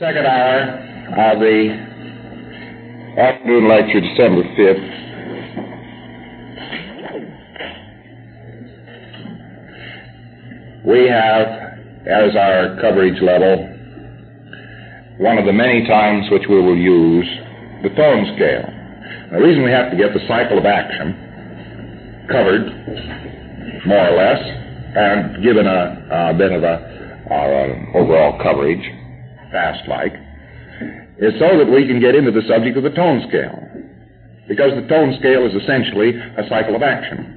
Second hour of the afternoon lecture, December 5th. We have, as our coverage level, one of the many times which we will use the tone scale. The reason we have to get the cycle of action covered, more or less, and given a bit of our overall coverage, fast-like, is so that we can get into the subject of the tone scale. Because the tone scale is essentially a cycle of action.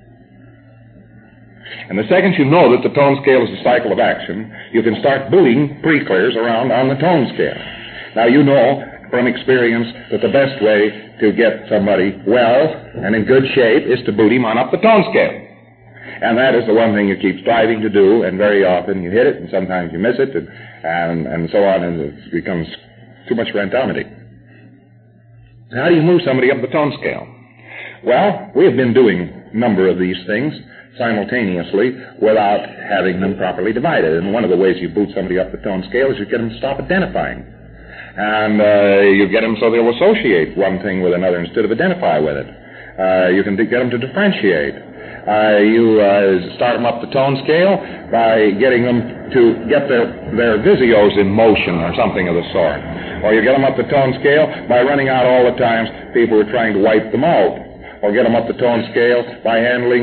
And the second you know that the tone scale is a cycle of action, you can start booting pre-clears around on the tone scale. Now you know from experience that the best way to get somebody well and in good shape is to boot him on up the tone scale. And that is the one thing you keep striving to do, and very often you hit it, and sometimes you miss it, and so on, and it becomes too much randomity. How do you move somebody up the tone scale? Well, we have been doing a number of these things simultaneously without having them properly divided. And one of the ways you boot somebody up the tone scale is you get them to stop identifying. And you get them so they'll associate one thing with another instead of identify with it. You can get them to differentiate. You start them up the tone scale by getting them to get their visios in motion or something of the sort. Or you get them up the tone scale by running out all the times people are trying to wipe them out. Or get them up the tone scale by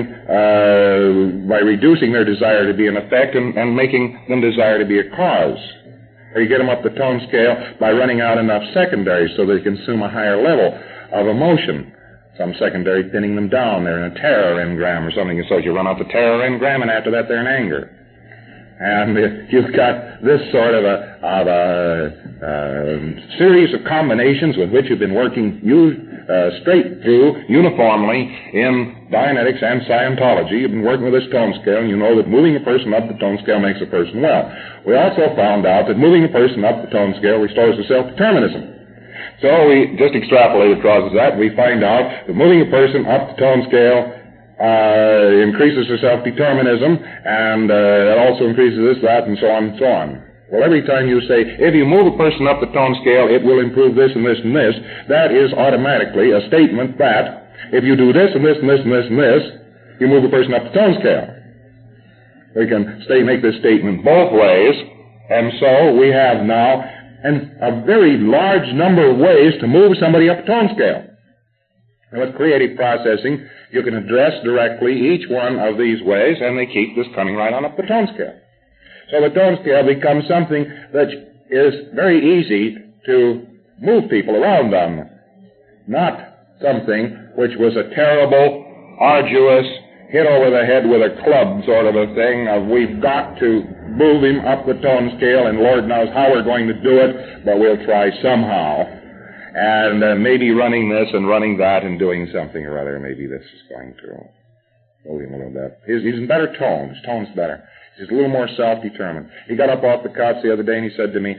by reducing their desire to be an effect and making them desire to be a cause. Or you get them up the tone scale by running out enough secondaries so they consume a higher level of emotion. Some secondary pinning them down. They're in a terror engram or something, and so you run out the terror engram, and after that they're in anger. And you've got this sort of a series of combinations with which you've been working straight through uniformly in Dianetics and Scientology. You've been working with this tone scale, and you know that moving a person up the tone scale makes a person well. We also found out that moving a person up the tone scale restores the self-determinism. So we just extrapolate across that. We find out that moving a person up the tone scale increases their self-determinism, and it also increases this, that, and so on and so on. Well, every time you say, if you move a person up the tone scale, it will improve this and this and this, that is automatically a statement that if you do this and this and this and this and this, you move a person up the tone scale. We can make this statement both ways, and so we have now a very large number of ways to move somebody up the tone scale. And with creative processing, you can address directly each one of these ways, and they keep this coming right on up the tone scale. So the tone scale becomes something that is very easy to move people around on, not something which was a terrible, arduous, hit over the head with a club sort of a thing of we've got to move him up the tone scale, and Lord knows how we're going to do it, but we'll try somehow. And maybe running this and running that and doing something or other, maybe this is going to move him a little bit. He's in better tone. His tone's better. He's a little more self-determined. He got up off the couch the other day and he said to me,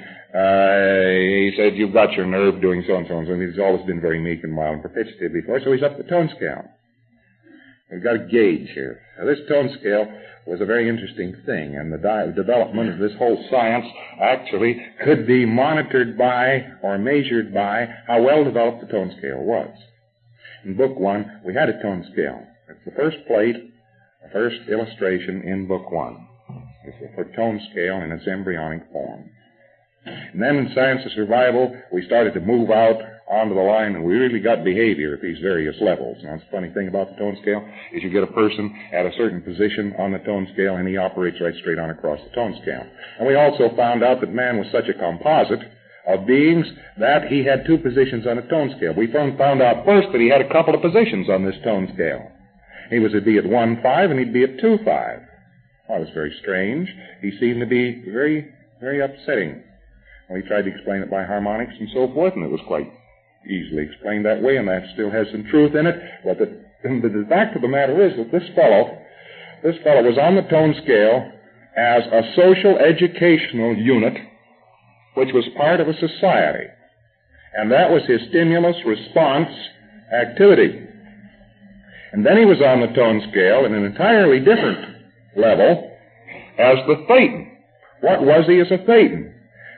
he said, you've got your nerve doing so and so and so. And he's always been very meek and mild and propitiative before, so he's up the tone scale. We've got a gauge here. Now, this tone scale was a very interesting thing, and the development of this whole science actually could be monitored by or measured by how well developed the tone scale was. In Book 1, we had a tone scale. It's the first plate, the first illustration in Book 1. It's a tone scale in its embryonic form. And then in Science of Survival, we started to move out onto the line, and we really got behavior at these various levels. Now, the funny thing about the tone scale is you get a person at a certain position on the tone scale, and he operates right straight on across the tone scale. And we also found out that man was such a composite of beings that he had two positions on a tone scale. We found out first that he had a couple of positions on this tone scale. He would be at 1-5, and he'd be at 2-5. Well, it was very strange. He seemed to be very, very upsetting. We tried to explain it by harmonics and so forth, and it was quite easily explained that way, and that still has some truth in it. But the fact of the matter is that this fellow was on the tone scale as a social educational unit which was part of a society. And that was his stimulus response activity. And then he was on the tone scale in an entirely different level as the Thetan. What was he as a Thetan?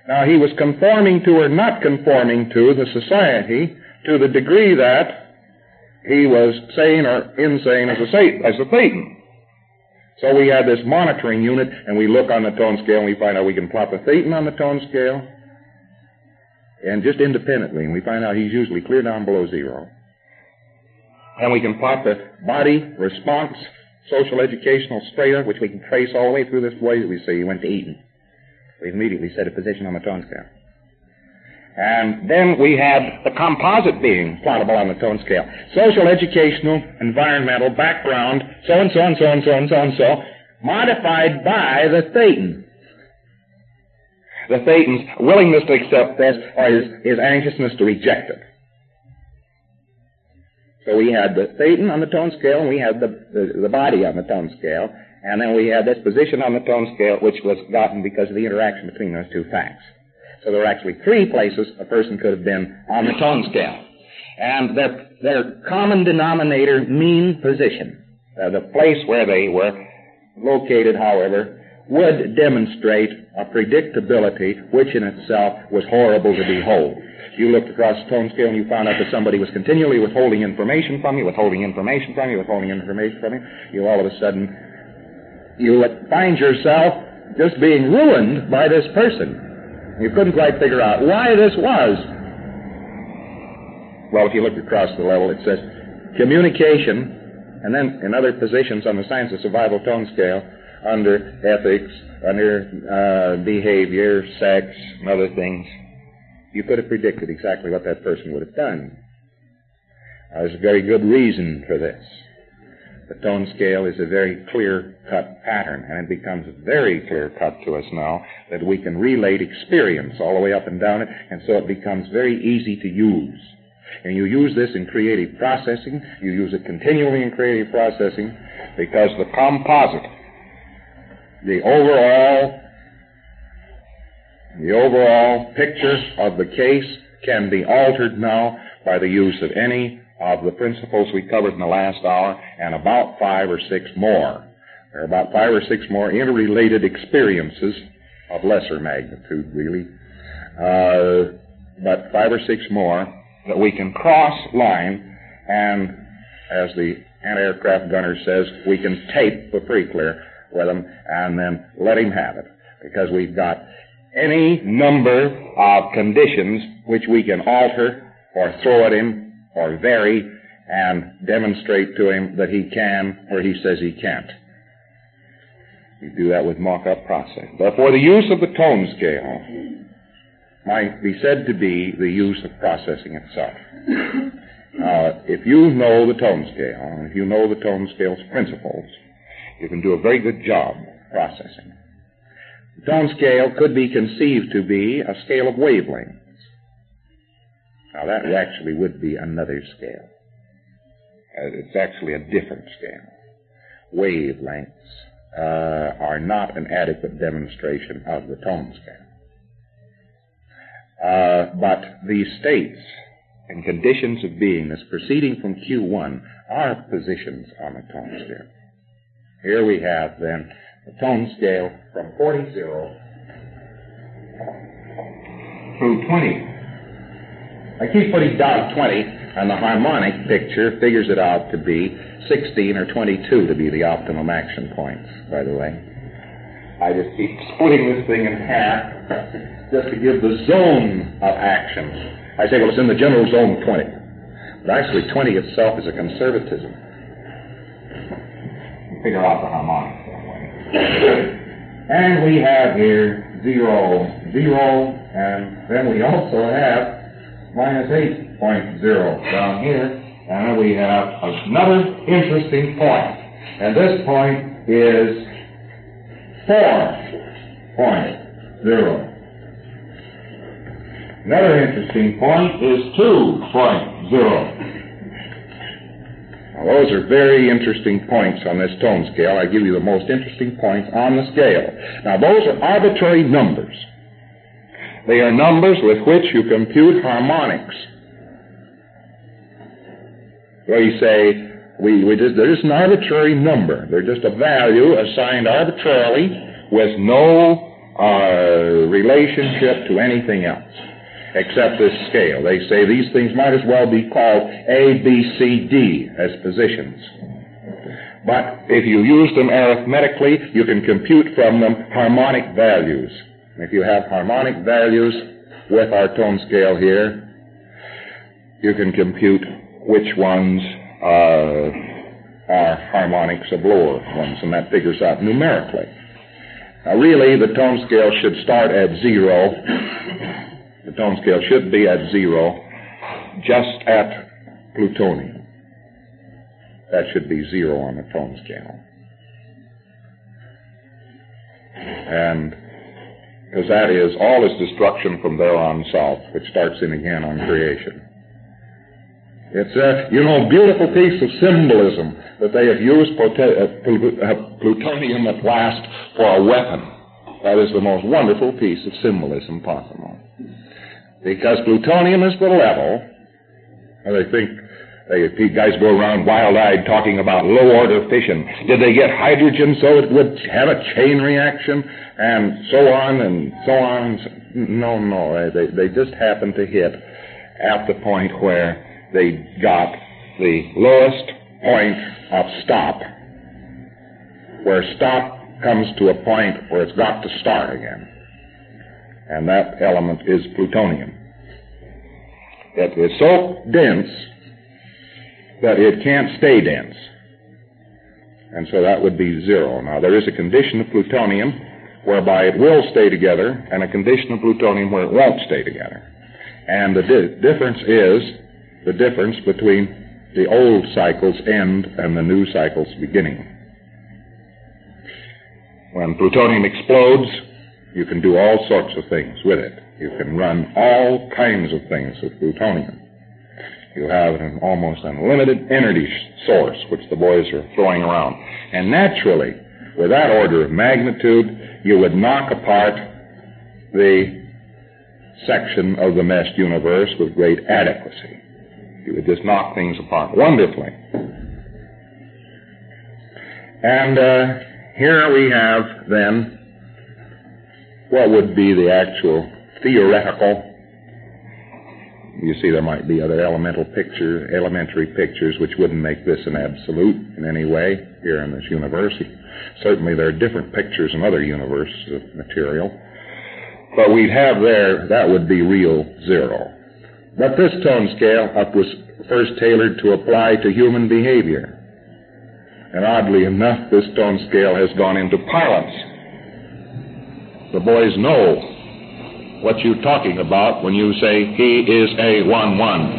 Now, he was conforming to or not conforming to the society to the degree that he was sane or insane as a Thetan. So we had this monitoring unit, and we look on the tone scale, and we find out we can plot the Thetan on the tone scale, and just independently, and we find out he's usually clear down below zero. And we can plot the body, response, social educational strata, which we can trace all the way through this way that we see he went to Eton. We immediately set a position on the tone scale. And then we had the composite being plottable on the tone scale. Social, educational, environmental, background, so and so and so and so and so and so, modified by the Thetan. The Thetan's willingness to accept this or his anxiousness to reject it. So we had the Thetan on the tone scale, and we had the body on the tone scale, and then we had this position on the tone scale, which was gotten because of the interaction between those two facts. So there were actually three places a person could have been on the tone scale. And their common denominator mean position, the place where they were located, however, would demonstrate a predictability which in itself was horrible to behold. You looked across the tone scale and you found out that somebody was continually withholding information from you, withholding information from you, withholding information from you. You all of a sudden, you would find yourself just being ruined by this person. You couldn't quite figure out why this was. Well, if you look across the level, it says communication, and then in other positions on the science of survival tone scale, under ethics, under behavior, sex, and other things, you could have predicted exactly what that person would have done. There's a very good reason for this. The tone scale is a very clear-cut pattern, and it becomes very clear-cut to us now that we can relate experience all the way up and down it, and so it becomes very easy to use. And you use this in creative processing, you use it continually in creative processing, because the composite, the overall picture of the case can be altered now by the use of any of the principles we covered in the last hour, and about 5 or 6 more. There are about 5 or 6 more interrelated experiences of lesser magnitude, really, but 5 or 6 more that we can cross-line, and as the anti-aircraft gunner says, we can tape the pre-clear with him and then let him have it, because we've got any number of conditions which we can alter or throw at him or vary and demonstrate to him that he can where he says he can't. We do that with mock-up processing. Therefore, the use of the tone scale might be said to be the use of processing itself. If you know the tone scale, and if you know the tone scale's principles, you can do a very good job processing. The tone scale could be conceived to be a scale of wavelengths. Now, that actually would be another scale. It's actually a different scale. Wavelengths are not an adequate demonstration of the tone scale. But these states and conditions of beingness proceeding from Q1 are positions on the tone scale. Here we have, then, the tone scale from 40 through 20. I keep putting down 20, and the harmonic picture figures it out to be 16 or 22 to be the optimum action points, by the way. I just keep splitting this thing in half just to give the zone of action. I say, well, it's in the general zone 20. But actually, 20 itself is a conservatism. Figure out the harmonics that way. And we have here 0, 0, and then we also have minus 8.0 down here, and then we have another interesting point. And this point is 4.0. Another interesting point is 2.0. Now, those are very interesting points on this tone scale. I give you the most interesting points on the scale. Now, those are arbitrary numbers. They are numbers with which you compute harmonics. Well, you say, they're just an arbitrary number. They're just a value assigned arbitrarily with no relationship to anything else except this scale. They say these things might as well be called A, B, C, D as positions. But if you use them arithmetically, you can compute from them harmonic values. If you have harmonic values with our tone scale here, you can compute which ones are harmonics of lower ones, and that figures out numerically. Now, really, the tone scale should start at 0. The tone scale should be at 0, just at plutonium. That should be 0 on the tone scale. And because that is all is destruction from there on south, which starts in again on creation. It's a, beautiful piece of symbolism that they have used plutonium at last for a weapon. That is the most wonderful piece of symbolism possible. Because plutonium is the level, and they think, you guys go around wild-eyed talking about low-order fission. Did they get hydrogen so it would have a chain reaction? And so on and so on. No. They just happened to hit at the point where they got the lowest point of stop, where stop comes to a point where it's got to start again. And that element is plutonium. It is so dense that it can't stay dense. And so that would be 0. Now, there is a condition of plutonium whereby it will stay together, and a condition of plutonium where it won't stay together. And the difference is the difference between the old cycle's end and the new cycle's beginning. When plutonium explodes, you can do all sorts of things with it. You can run all kinds of things with plutonium. You have an almost unlimited energy source, which the boys are throwing around. And naturally, with that order of magnitude, you would knock apart the section of the meshed universe with great adequacy. You would just knock things apart wonderfully. And here we have, then, what would be the actual theoretical. You see, there might be other elementary pictures which wouldn't make this an absolute in any way here in this universe. Certainly there are different pictures in other universes of material. But we'd have there, that would be real 0. But this tone scale was first tailored to apply to human behavior. And oddly enough, this tone scale has gone into parlance. The boys know what you're talking about when you say, he is a 1-1.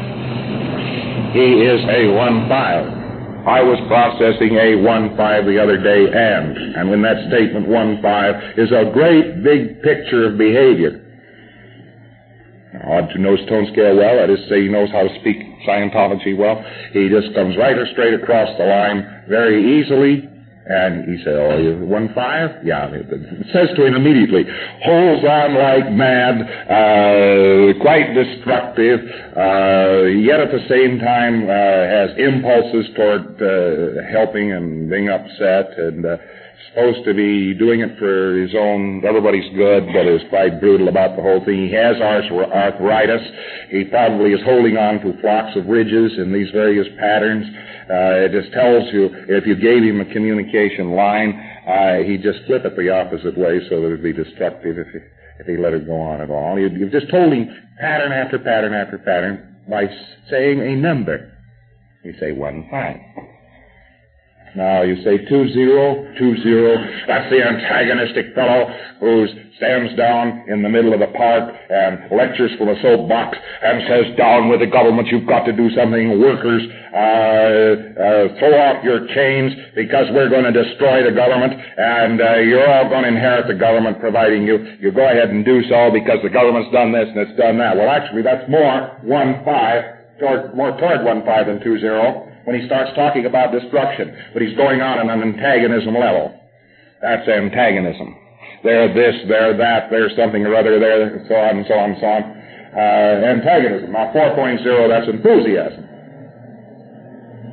He is a 1-5. I was processing a 1-5 the other day, and when that statement 1-5 is a great big picture of behavior. Odd who knows tone scale well, that is to say he knows how to speak Scientology well. He just comes right or straight across the line very easily. And he said, oh, you're 1-5? Yeah. It says to him immediately, holds on like mad, quite destructive, yet at the same time has impulses toward helping and being upset, and supposed to be doing it for his own, everybody's good, but is quite brutal about the whole thing. He has arthritis. He probably is holding on to flocks of ridges in these various patterns. It just tells you, if you gave him a communication line, he'd just flip it the opposite way so that it'd be destructive if he let it go on at all. You've just told him pattern after pattern after pattern by saying a number. You say 1-5. Now you say 2-0, 2-0. That's the antagonistic fellow who stands down in the middle of the park and lectures from a soapbox and says, down with the government, you've got to do something. Workers, throw off your chains because we're going to destroy the government, and you're all going to inherit the government providing you go ahead and do so because the government's done this and it's done that. Well, actually, that's more 1-5, more toward 1-5 than 2-0. When he starts talking about destruction, but he's going on an antagonism level. That's antagonism. They're this, they're that, there's something or other there, and so on and so on and so on. Antagonism. Now, 4.0, that's enthusiasm.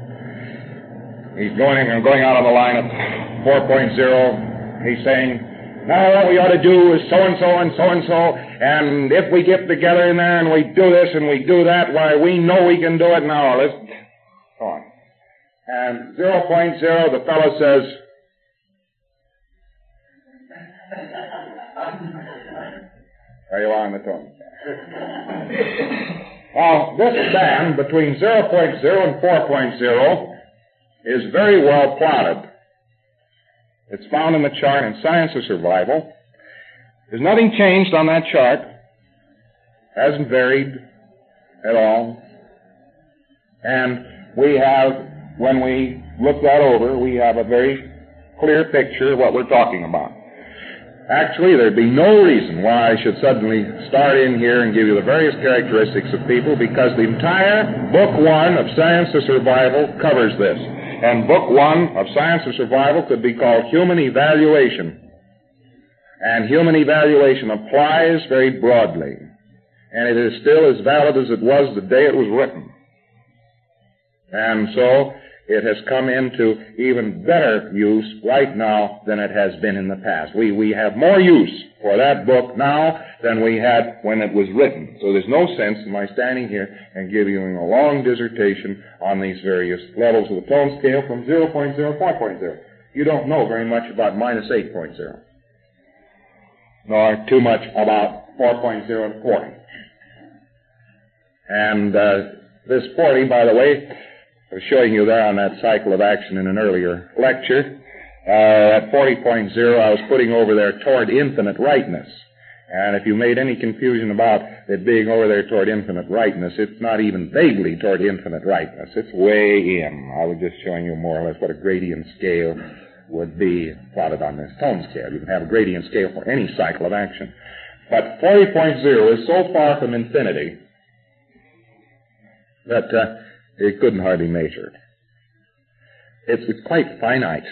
He's going out on the line at 4.0. He's saying, Now what we ought to do is so-and-so and so-and-so, and if we get together in there and we do this and we do that, why, we know we can do it now. Let's go on. And 0.0, the fellow says, are you on the tone? Now, this band between 0.0 and 4.0 is very well plotted. It's found in the chart in Science of Survival. There's nothing changed on that chart. Hasn't varied at all. And we have, when we look that over, we have a very clear picture of what we're talking about. Actually, there'd be no reason why I should suddenly start in here and give you the various characteristics of people, because the entire Book 1 of Science of Survival covers this. And Book 1 of Science of Survival could be called Human Evaluation. And human evaluation applies very broadly. And it is still as valid as it was the day it was written. And so it has come into even better use right now than it has been in the past. We have more use for that book now than we had when it was written. So there's no sense in my standing here and giving a long dissertation on these various levels of the tone scale from 0.0 to 4.0. You don't know very much about minus 8.0, nor too much about 4.0 and 40. And this 40, by the way, I was showing you there on that cycle of action in an earlier lecture. At 40.0, I was putting over there toward infinite rightness. And if you made any confusion about it being over there toward infinite rightness, it's not even vaguely toward infinite rightness. It's way in. I was just showing you more or less what a gradient scale would be plotted on this tone scale. You can have a gradient scale for any cycle of action. But 40.0 is so far from infinity that it couldn't hardly measure it. It's quite finite.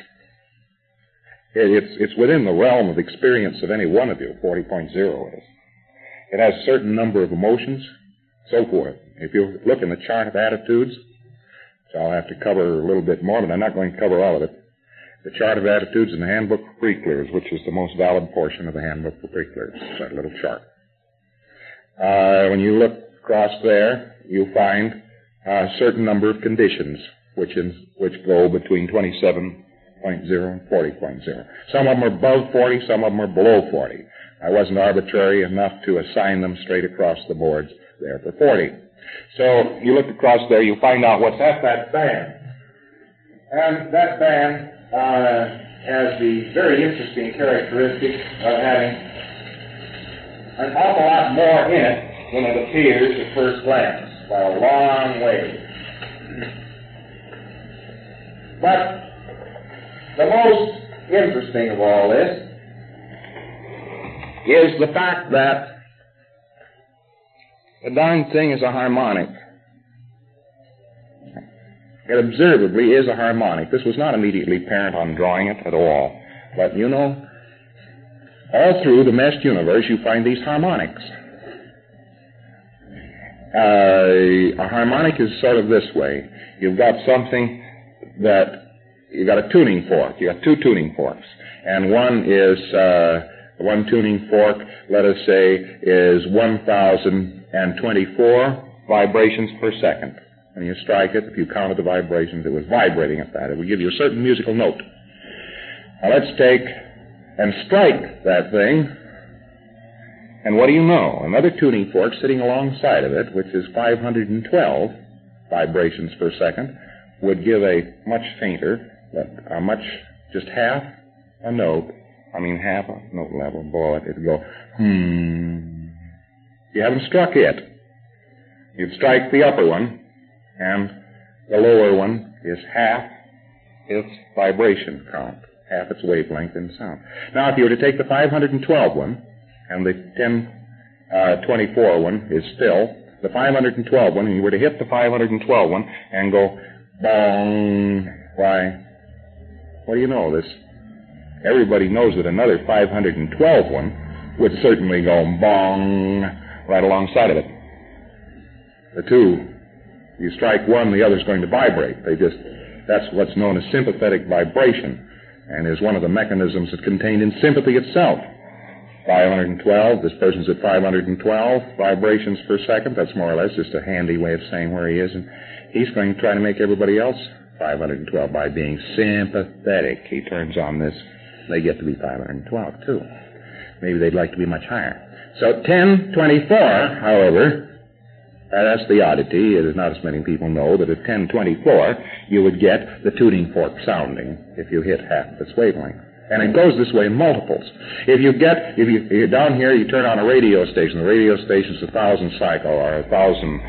It's within the realm of experience of any one of you, 40.0 is. It has a certain number of emotions, so forth. If you look in the chart of attitudes, so I'll have to cover a little bit more, but I'm not going to cover all of it. The chart of attitudes in the Handbook for Pre-Clears, which is the most valid portion of the Handbook for Pre-Clears, that little chart. When you look across there, you find a certain number of conditions which go between 27.0 and 40.0. Some of them are above 40, some of them are below 40. I wasn't arbitrary enough to assign them straight across the boards there for 40. So you look across there, you find out what's at that band. And that band has the very interesting characteristic of having an awful lot more in it than it appears at first glance, by a long way. But the most interesting of all this is the fact that the darn thing is a harmonic. It observably is a harmonic. This was not immediately apparent on drawing it at all. But, you know, all through the meshed universe you find these harmonics. A harmonic is sort of this way. You've got something that, you've got a tuning fork. You've got two tuning forks. And one is, one tuning fork, let us say, is 1,024 vibrations per second. When you strike it, if you counted the vibrations, it was vibrating at that. It would give you a certain musical note. Now let's take and strike that thing, and what do you know? Another tuning fork sitting alongside of it, which is 512 vibrations per second, would give a much fainter, but a much, just half a note, half a note level below it. It would go, You haven't struck it. You'd strike the upper one, and the lower one is half its vibration count, half its wavelength in sound. Now, if you were to take the 512 one, and the 1024 one is still, the 512 one, and you were to hit the 512 one and go, bong, why, what do you know? Everybody knows that another 512 one would certainly go bong right alongside of it. The two, you strike one, the other's going to vibrate. That's what's known as sympathetic vibration. and is one of the mechanisms that's contained in sympathy itself. 512, this person's at 512 vibrations per second. That's more or less just a handy way of saying where he is, and he's going to try to make everybody else 512 by being sympathetic. He turns on this. They get to be 512, too. Maybe they'd like to be much higher. So 1024, however, that's the oddity. It is not as many people know that at 1024 you would get the tuning fork sounding if you hit half its wavelength. And it goes this way in multiples. If you're down here, you turn on a radio station. The radio station's 1,000 cycle or 1,000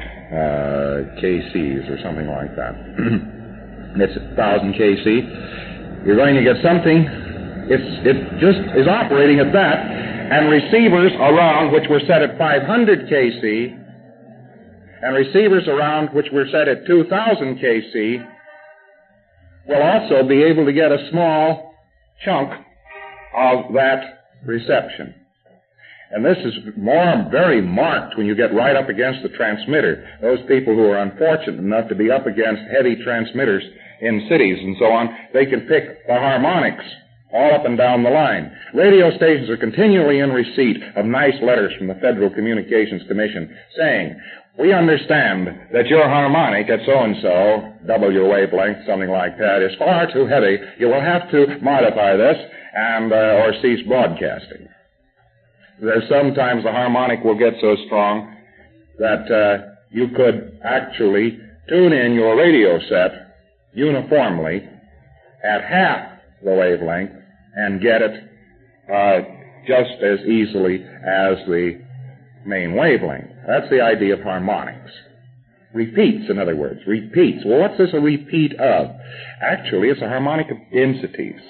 kcs or something like that. It's 1,000 kc. You're going to get something. It just is operating at that, and receivers around which were set at 500 kc, and receivers around which were set at 2,000 kc will also be able to get a small chunk of that reception. And this is very marked when you get right up against the transmitter. Those people who are unfortunate enough to be up against heavy transmitters in cities and so on, they can pick the harmonics all up and down the line. Radio stations are continually in receipt of nice letters from the Federal Communications Commission saying, we understand that your harmonic at so-and-so, double your wavelength, something like that, is far too heavy. You will have to modify this and or cease broadcasting. There's sometimes the harmonic will get so strong that you could actually tune in your radio set uniformly at half the wavelength and get it just as easily as the main wavelength. That's the idea of harmonics. Repeats, in other words. Repeats. Well, what's this a repeat of? Actually, it's a harmonic of densities.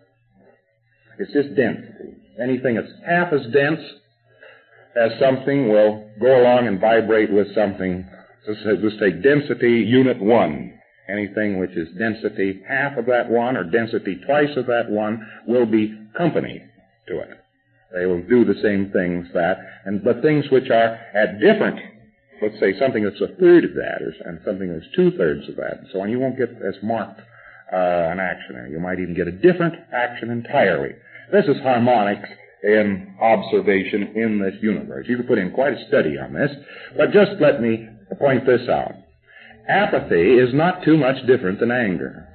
It's just density. Anything that's half as dense as something will go along and vibrate with something. Let's take density unit 1. Anything which is density half of that one or density twice of that one will be company to it. They will do the same things but things which are at different, let's say something that's a third of that and something that's 2/3 of that and so on, you won't get as marked an action there. You might even get a different action entirely. This is harmonics in observation in this universe. You could put in quite a study on this, but just let me point this out. Apathy is not too much different than anger.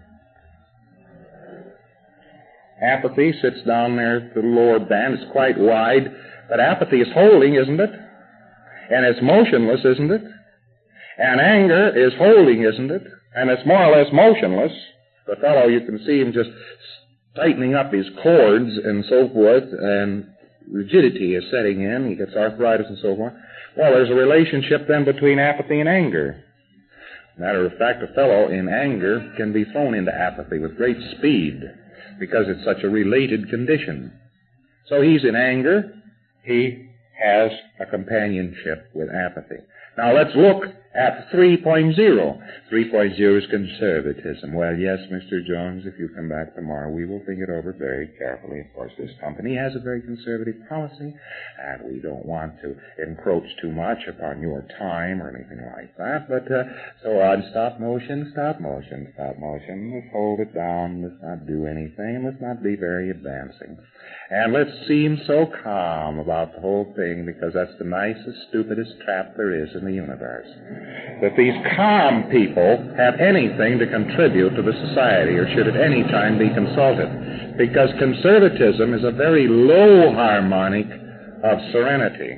Apathy sits down there at the lower band. It's quite wide, but apathy is holding, isn't it? And it's motionless, isn't it? And anger is holding, isn't it? And it's more or less motionless. The fellow, you can see him just tightening up his cords and so forth, and rigidity is setting in. He gets arthritis and so forth. Well, there's a relationship then between apathy and anger. Matter of fact, a fellow in anger can be thrown into apathy with great speed because it's such a related condition. So he's in anger. He has a companionship with apathy. Now let's look at 3.0. 3.0 is conservatism. Well, yes, Mr. Jones, if you come back tomorrow, we will think it over very carefully. Of course, this company has a very conservative policy, and we don't want to encroach too much upon your time or anything like that. But so on, stop motion, stop motion, stop motion. Let's hold it down. Let's not do anything. Let's not be very advancing. And let's seem so calm about the whole thing because that's the nicest, stupidest trap there is in the universe. That these calm people have anything to contribute to the society or should at any time be consulted. Because conservatism is a very low harmonic of serenity.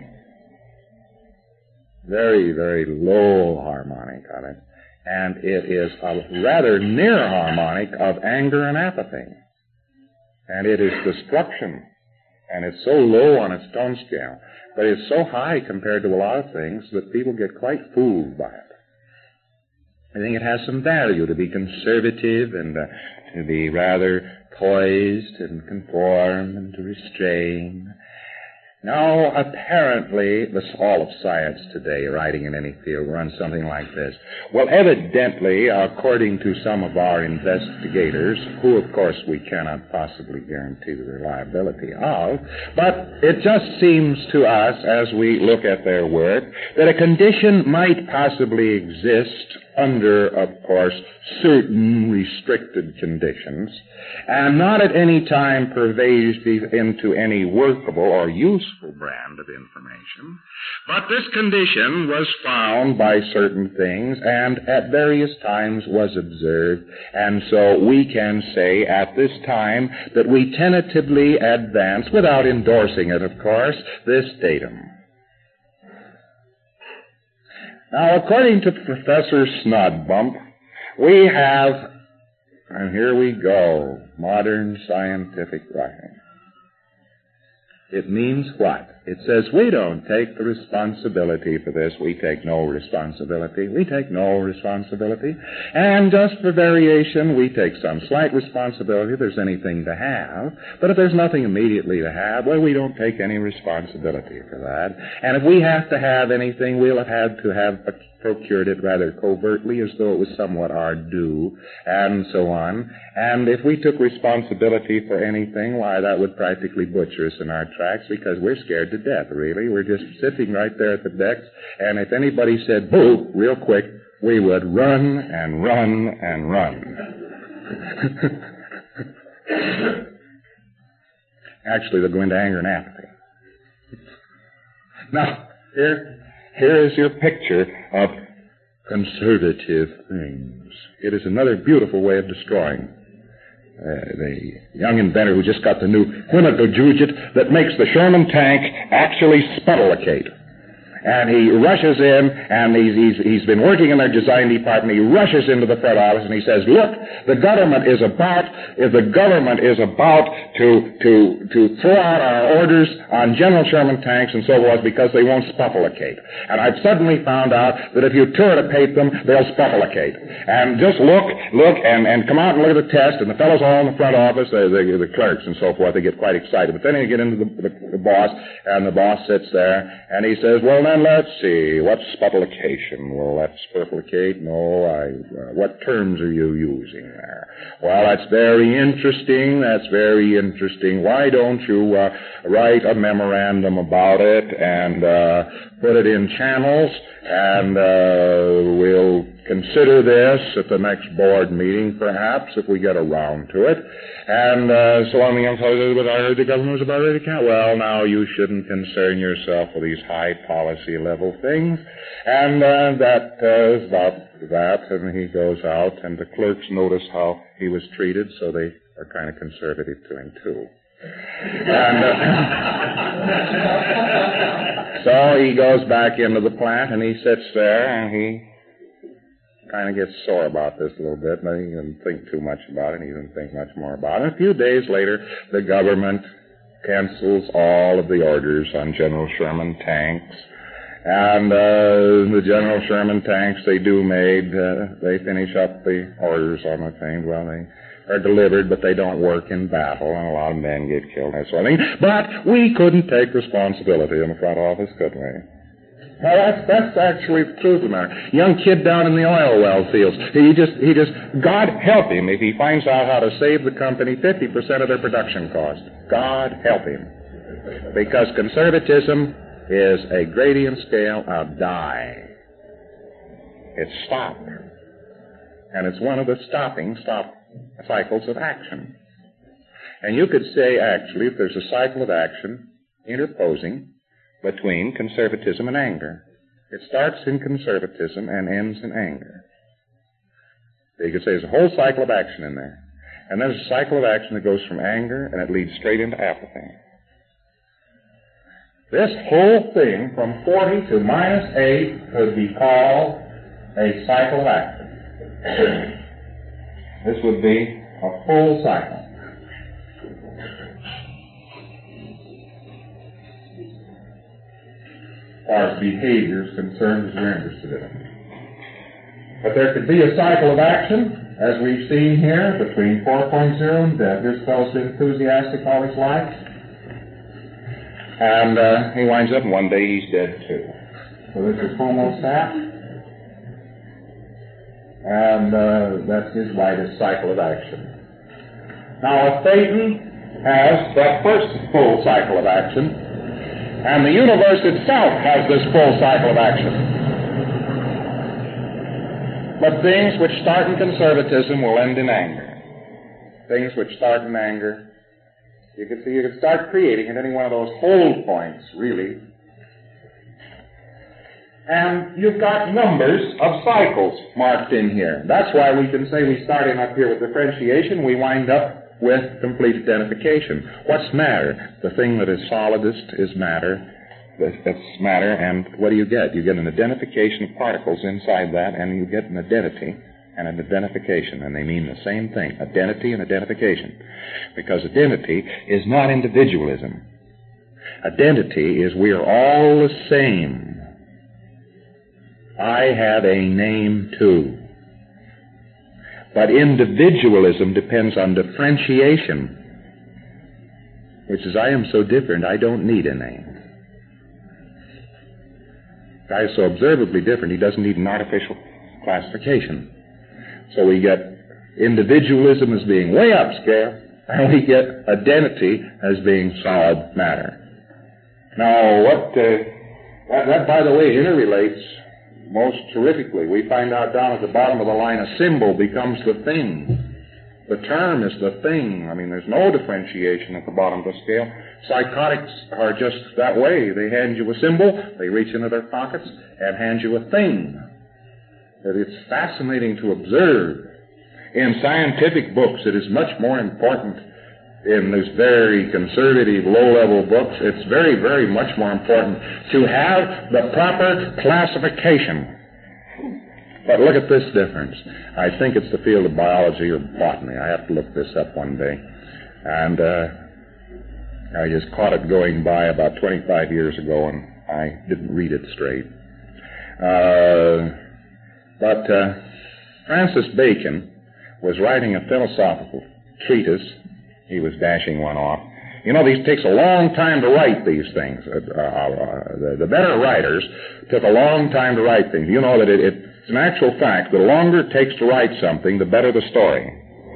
Very, very low harmonic of it. And it is a rather near harmonic of anger and apathy. And it is destruction. And it's so low on its tone scale. But it's so high compared to a lot of things that people get quite fooled by it. I think it has some value to be conservative and to be rather poised and conform and to restrain. Now, apparently, all of science today, writing in any field, runs something like this. Well, evidently, according to some of our investigators, who, of course, we cannot possibly guarantee the reliability of, but it just seems to us, as we look at their work, that a condition might possibly exist under, of course, certain restricted conditions, and not at any time pervasive into any workable or useful brand of information. But this condition was found by certain things and at various times was observed, and so we can say at this time that we tentatively advance, without endorsing it, of course, this datum. Now, according to Professor Snodbump, we have, and here we go, modern scientific writing. It means what? It says we don't take the responsibility for this. We take no responsibility. We take no responsibility. And just for variation, we take some slight responsibility if there's anything to have. But if there's nothing immediately to have, well, we don't take any responsibility for that. And if we have to have anything, we'll have had to have procured it rather covertly, as though it was somewhat our due, and so on. And if we took responsibility for anything, why, that would practically butcher us in our tracks, because we're scared to death, really. We're just sitting right there at the decks, and if anybody said, boo, real quick, we would run and run and run. Actually, they'll go into anger and apathy. Now, here is your picture of conservative things. It is another beautiful way of destroying. The young inventor who just got the new clinical gadget that makes the Sherman tank actually sputtelicate. And he rushes in, and he's been working in their design department. He rushes into the front office, and he says, "Look, the government is about to throw out our orders on General Sherman tanks and so forth because they won't sputtelicate. And I've suddenly found out that if you turnitate them, they'll sputtelicate. And just look, and come out and look at the test." And the fellows all in the front office, the clerks and so forth, they get quite excited. But then you get into the boss, and the boss sits there, and he says, "Well, and let's see, what's sputtelictation?" "Well, that's sputtelicate. No, what terms are you using there?" "Well, that's very interesting. Why don't you write a memorandum about it and put it in channels, and we'll consider this at the next board meeting, perhaps, if we get around to it." And so on the young fellow says, "But I heard the government was about ready to count." "Well, now, you shouldn't concern yourself with these high policy level things." And that is about that, and he goes out, and the clerks notice how he was treated, so they are kind of conservative to him, too. And so he goes back into the plant, and he sits there, and he kind of gets sore about this a little bit, but he didn't think too much about it. He didn't think much more about it. A few days later, the government cancels all of the orders on General Sherman tanks. And the General Sherman tanks they finish up the orders on the thing. Well, they are delivered, but they don't work in battle, and a lot of men get killed, that sort of thing. But we couldn't take responsibility in the front office, could we? Well, that's actually the truth of the matter. Young kid down in the oil well fields. He just, God help him if he finds out how to save the company 50% of their production cost. God help him. Because conservatism is a gradient scale of die. It's stop. And it's one of the stop cycles of action. And you could say, actually, if there's a cycle of action interposing between conservatism and anger. It starts in conservatism and ends in anger. So you could say there's a whole cycle of action in there. And there's a cycle of action that goes from anger, and it leads straight into apathy. This whole thing from 40 to -8 could be called a cycle of action. This would be a full cycle. As behavior is concerned, as we're interested in. But there could be a cycle of action, as we've seen here, between 4.0 and death. This fellow's been enthusiastic all his life. And he winds up, and one day he's dead, too. So this is Homo sap. And that's his latest cycle of action. Now, a Phaeton has that first full cycle of action, and the universe itself has this full cycle of action. But things which start in conservatism will end in anger. Things which start in anger, you can start creating at any one of those hold points, really. And you've got numbers of cycles marked in here. That's why we can say we start in up here with differentiation, we wind up with complete identification. What's matter? The thing that is solidest is matter. That's matter, and what do you get? You get an identification of particles inside that, and you get an identity and an identification, and they mean the same thing, identity and identification. Because identity is not individualism. Identity is we are all the same. I have a name too. But individualism depends on differentiation, which is I am so different I don't need a name. The guy is so observably different he doesn't need an artificial classification. So we get individualism as being way upscale, and we get identity as being solid matter. Now, that, by the way, interrelates most terrifically. We find out down at the bottom of the line a symbol becomes the thing. The term is the thing. I mean, there's no differentiation at the bottom of the scale. Psychotics are just that way. They hand you a symbol, they reach into their pockets, and hand you a thing. It's fascinating to observe. In scientific books, it is much more important. In these very conservative, low-level books, it's very, very much more important to have the proper classification. But look at this difference. I think it's the field of biology or botany. I have to look this up one day. And I just caught it going by about 25 years ago, and I didn't read it straight. But Francis Bacon was writing a philosophical treatise. He was dashing one off. You know, these takes a long time to write these things. The better writers took a long time to write things. You know that it's an actual fact. The longer it takes to write something, the better the story.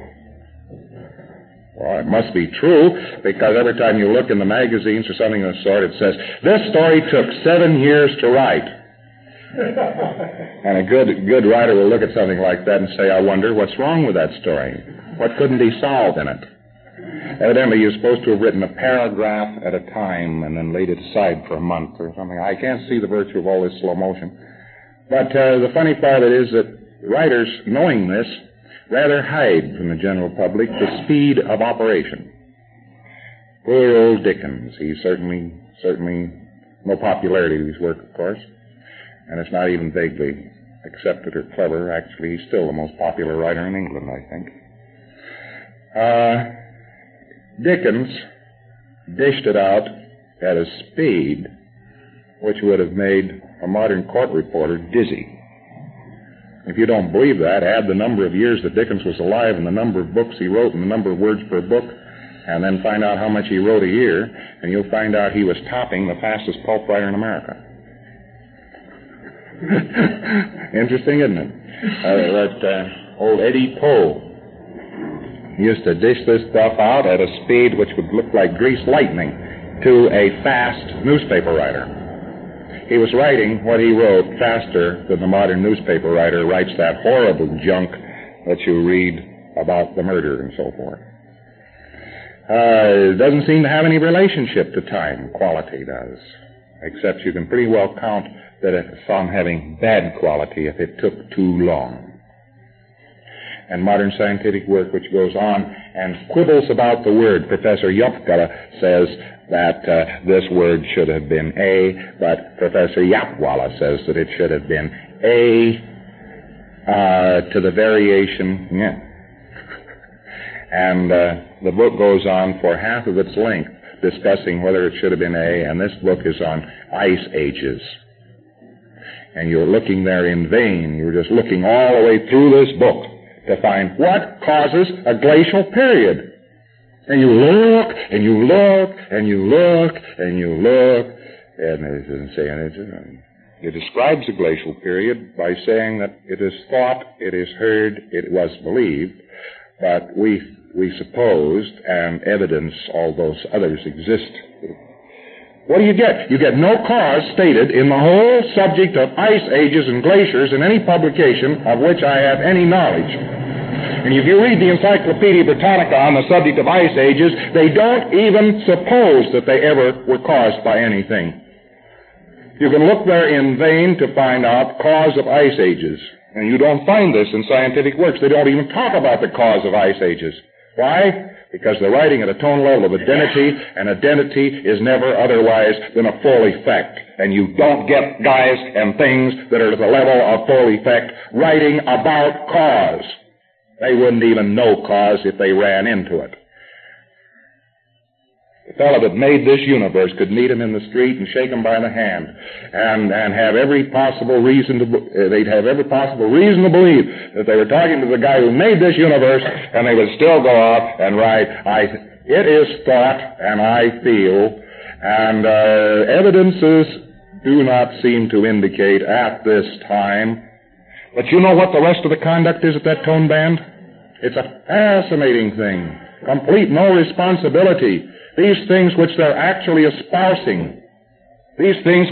Well, it must be true, because every time you look in the magazines or something of the sort, it says, this story took 7 years to write. And a good writer will look at something like that and say, I wonder what's wrong with that story. What couldn't he solve in it? Evidently, you're supposed to have written a paragraph at a time and then laid it aside for a month or something. I can't see the virtue of all this slow motion. But the funny part of it is that writers, knowing this, rather hide from the general public the speed of operation. Poor old Dickens. He's certainly no popularity to his work, of course. And it's not even vaguely accepted or clever. Actually, he's still the most popular writer in England, I think. Dickens dished it out at a speed which would have made a modern court reporter dizzy. If you don't believe that, add the number of years that Dickens was alive and the number of books he wrote and the number of words per book, and then find out how much he wrote a year, and you'll find out he was topping the fastest pulp writer in America. Interesting, isn't it? Old Eddie Poe used to dish this stuff out at a speed which would look like greased lightning to a fast newspaper writer. He was writing what he wrote faster than the modern newspaper writer writes that horrible junk that you read about the murder and so forth. It doesn't seem to have any relationship to time. Quality does. Except you can pretty well count that it's on having bad quality if it took too long. And modern scientific work which goes on and quibbles about the word. Professor Yopkala says that this word should have been A, but Professor Yapwala says that it should have been A to the variation, yeah. And the book goes on for half of its length discussing whether it should have been A, and this book is on ice ages. And you're looking there in vain. You're just looking all the way through this book to find what causes a glacial period. And you look, and you look, and you look, and you look, and it doesn't say anything. It describes the glacial period by saying that it is thought, it is heard, it was believed, but we supposed, and evidence, all those others exist, What do you get? You get no cause stated in the whole subject of ice ages and glaciers in any publication of which I have any knowledge. And if you read the Encyclopedia Britannica on the subject of ice ages, they don't even suppose that they ever were caused by anything. You can look there in vain to find out cause of ice ages. And you don't find this in scientific works. They don't even talk about the cause of ice ages. Why? Because they're writing at a tone level of identity, and identity is never otherwise than a full effect. And you don't get guys and things that are at the level of full effect writing about cause. They wouldn't even know cause if they ran into it. The fellow that made this universe could meet him in the street and shake him by the hand and have every possible reason they'd have every possible reason to believe that they were talking to the guy who made this universe, and they would still go off and write, it is thought and I feel, and evidences do not seem to indicate at this time. But you know what the rest of the conduct is at that tone band? It's a fascinating thing. Complete no responsibility. These things which they're actually espousing, they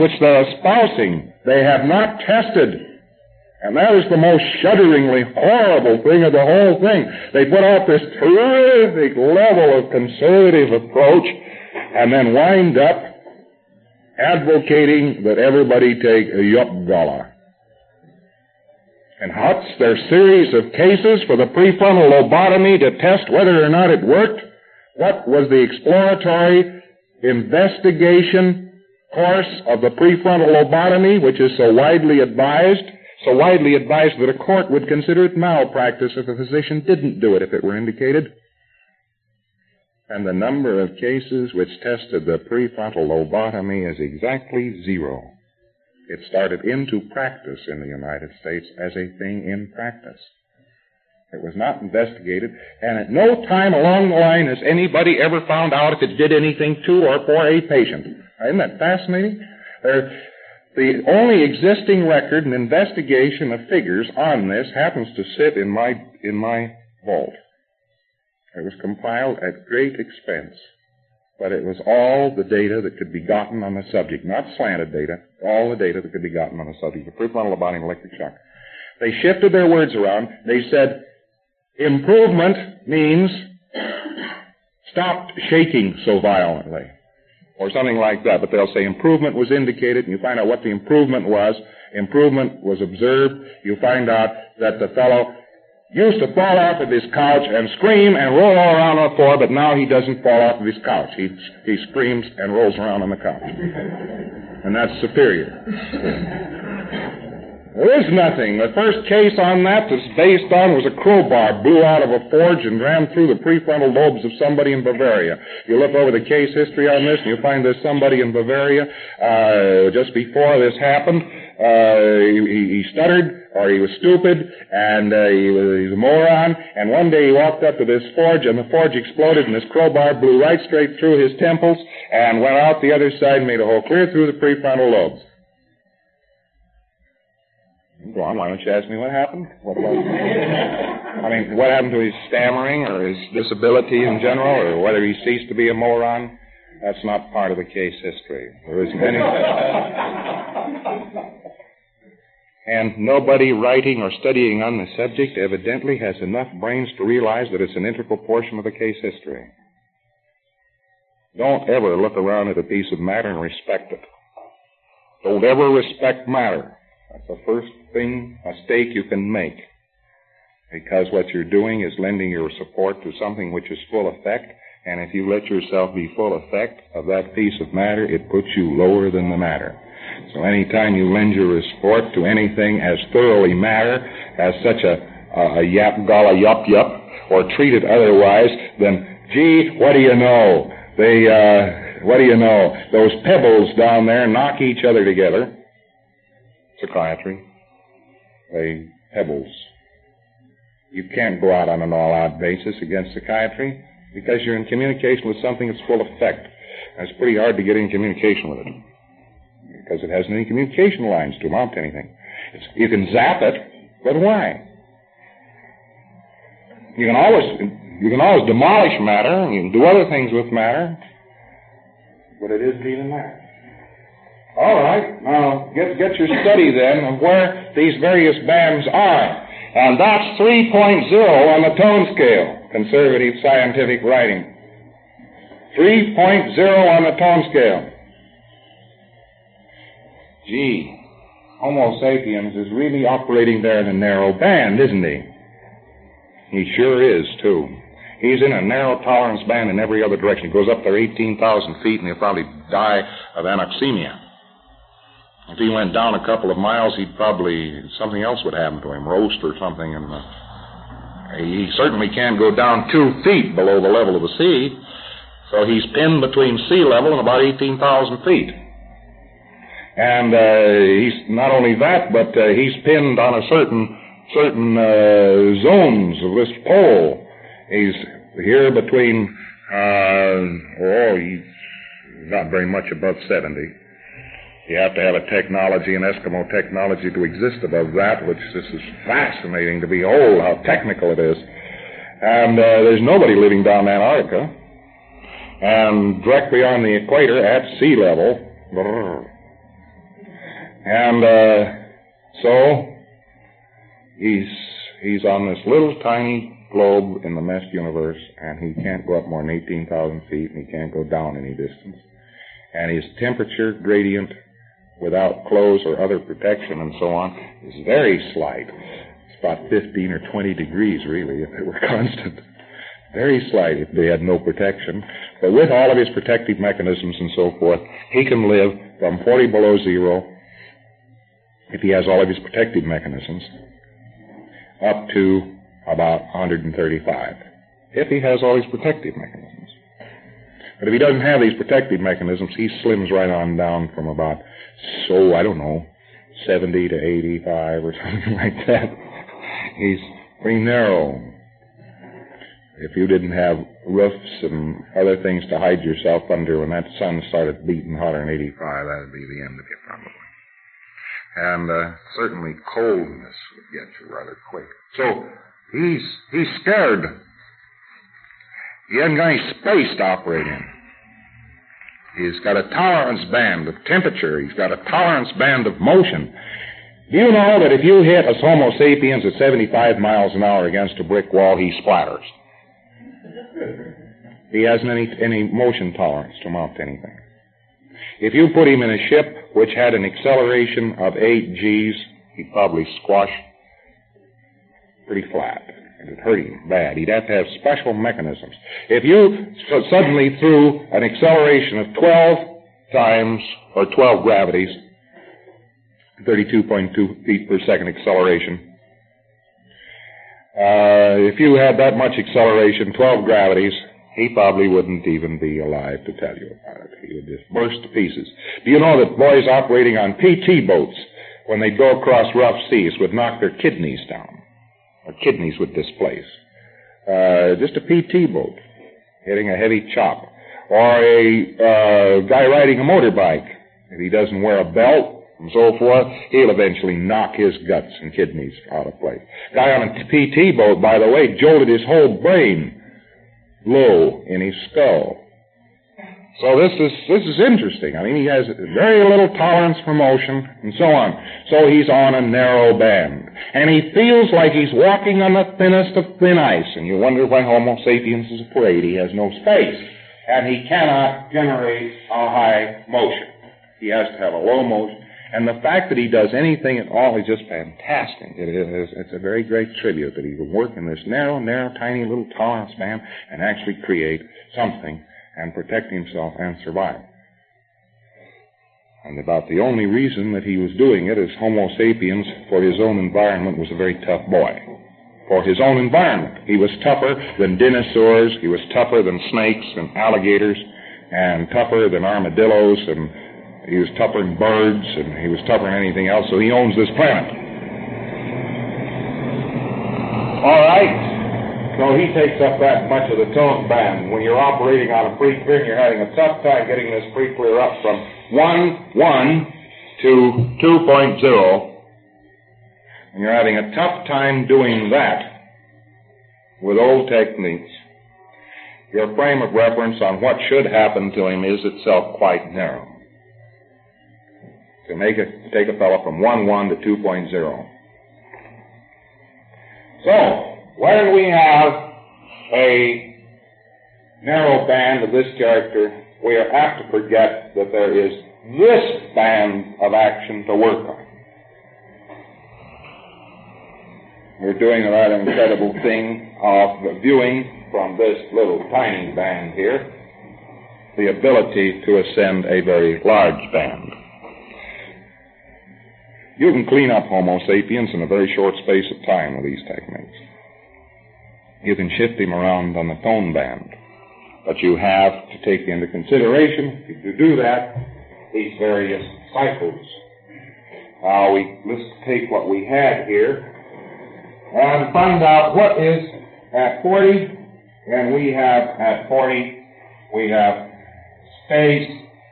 have not tested. And that is the most shudderingly horrible thing of the whole thing. They put out this terrific level of conservative approach and then wind up advocating that everybody take a Yupgala. And Huts, their series of cases for the prefrontal lobotomy to test whether or not it worked. What was the exploratory investigation course of the prefrontal lobotomy, which is so widely advised that a court would consider it malpractice if a physician didn't do it if it were indicated? And the number of cases which tested the prefrontal lobotomy is exactly 0. It started into practice in the United States as a thing in practice. It was not investigated, and at no time along the line has anybody ever found out if it did anything to or for a patient. Isn't that fascinating? The only existing record and investigation of figures on this happens to sit in my vault. It was compiled at great expense, but it was all the data that could be gotten on the subject, not slanted data, all the data that could be gotten on the subject, the prefrontal lobotomy and electric shock. They shifted their words around. They said, improvement means stopped shaking so violently, or something like that. But they'll say improvement was indicated, and you find out what the improvement was. Improvement was observed. You find out that the fellow used to fall off of his couch and scream and roll all around on the floor, but now he doesn't fall off of his couch. He screams and rolls around on the couch. And that's superior. There is nothing. The first case on that that's based on was a crowbar blew out of a forge and ran through the prefrontal lobes of somebody in Bavaria. You look over the case history on this, and you find there's somebody in Bavaria just before this happened. He stuttered, or he was stupid, and he was a moron, and one day he walked up to this forge, and the forge exploded, and this crowbar blew right straight through his temples and went out the other side and made a hole clear through the prefrontal lobes. Go on, why don't you ask me what happened? What happened to his stammering or his disability in general, or whether he ceased to be a moron? That's not part of the case history. There isn't any. And nobody writing or studying on the subject evidently has enough brains to realize that it's an integral portion of the case history. Don't ever look around at a piece of matter and respect it. Don't ever respect matter. That's the first mistake you can make, because what you're doing is lending your support to something which is full effect, and if you let yourself be full effect of that piece of matter, it puts you lower than the matter. So anytime you lend your support to anything as thoroughly matter as such a yap gala yup yup, or treat it otherwise, then gee, what do you know? What do you know? Those pebbles down there knock each other together. Psychiatry. They pebbles. You can't go out on an all-out basis against psychiatry because you're in communication with something that's full effect. And it's pretty hard to get in communication with it because it hasn't any communication lines to amount to anything. You can zap it, but why? You can always demolish matter, and you can do other things with matter, but it isn't even matter. All right. Now, get your study then of where these various bands are. And that's 3.0 on the tone scale, conservative scientific writing. 3.0 on the tone scale. Gee, Homo sapiens is really operating there in a narrow band, isn't he? He sure is, too. He's in a narrow tolerance band in every other direction. He goes up there 18,000 feet, and he'll probably die of anoxemia. If he went down a couple of miles, something else would happen to him, roast or something. And he certainly can't go down 2 feet below the level of the sea. So he's pinned between sea level and about 18,000 feet. And he's not only that, but he's pinned on a certain zones of this pole. He's here between, he's not very much above 70. You have to have a technology, an Eskimo technology, to exist above that, which this is fascinating to behold how technical it is. And there's nobody living down Antarctica. And directly on the equator at sea level. And so he's on this little tiny globe in the meshed universe, and he can't go up more than 18,000 feet, and he can't go down any distance. And his temperature gradient, without clothes or other protection and so on, is very slight. It's about 15 or 20 degrees, really, if it were constant. Very slight if they had no protection. But with all of his protective mechanisms and so forth, he can live from 40 below zero, if he has all of his protective mechanisms, up to about 135, if he has all his protective mechanisms. But if he doesn't have these protective mechanisms, he slims right on down from about, 70 to 85 or something like that. He's pretty narrow. If you didn't have roofs and other things to hide yourself under, when that sun started beating hotter than 85, that'd be the end of you, probably. And certainly coldness would get you rather quick. So he's scared. He hasn't got any space to operate in. He's got a tolerance band of temperature. He's got a tolerance band of motion. Do you know that if you hit a Homo sapiens at 75 miles an hour against a brick wall, he splatters? He hasn't any motion tolerance to amount to anything. If you put him in a ship which had an acceleration of 8 Gs, he'd probably squash pretty flat. It'd hurt him bad. He'd have to have special mechanisms. If you suddenly threw an acceleration of 12 times, or 12 gravities, 32.2 feet per second acceleration, if you had that much acceleration, 12 gravities, he probably wouldn't even be alive to tell you about it. He would just burst to pieces. Do you know that boys operating on PT boats, when they go across rough seas, would knock their kidneys down? Or kidneys would displace. Just a PT boat, hitting a heavy chop. Or a guy riding a motorbike. If he doesn't wear a belt and so forth, he'll eventually knock his guts and kidneys out of place. Guy on a PT boat, by the way, jolted his whole brain low in his skull. So this is interesting. I mean, he has very little tolerance for motion and so on. So he's on a narrow band. And he feels like he's walking on the thinnest of thin ice. And you wonder why Homo sapiens is afraid. He has no space. And he cannot generate a high motion. He has to have a low motion. And the fact that he does anything at all is just fantastic. It's a very great tribute that he will work in this narrow, tiny little tolerance band and actually create something and protect himself and survive. And about the only reason that he was doing it is Homo sapiens, for his own environment, was a very tough boy. For his own environment. He was tougher than dinosaurs, he was tougher than snakes and alligators, and tougher than armadillos, and he was tougher than birds, and he was tougher than anything else, so he owns this planet. All right. So he takes up that much of the tone band. When you're operating on a pre-clear and you're having a tough time getting this pre-clear up from 1.1 to 2.0, and you're having a tough time doing that with old techniques, your frame of reference on what should happen to him is itself quite narrow. to take a fellow from 1.1 to 2.0. So, when we have a narrow band of this character, we are apt to forget that there is this band of action to work on. We're doing that incredible thing of viewing from this little tiny band here the ability to ascend a very large band. You can clean up Homo sapiens in a very short space of time with these techniques. You can shift him around on the tone band, but you have to take into consideration, if you do that, these various cycles. Now, let's take what we had here and find out what is at 40, and we have at 40, we have space,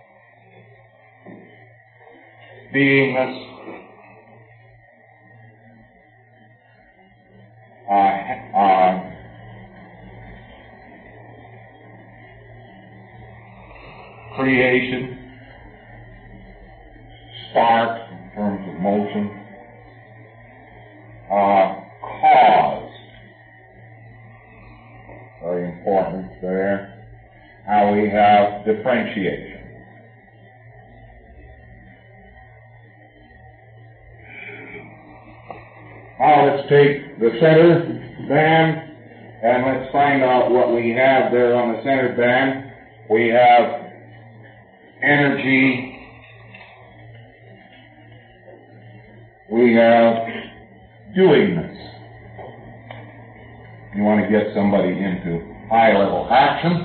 beingness, creation, spark in terms of motion, cause, very important there. How we have differentiation. Now let's take the center band and let's find out what we have there on the center band. We have energy. We have doingness. You want to get somebody into high-level action.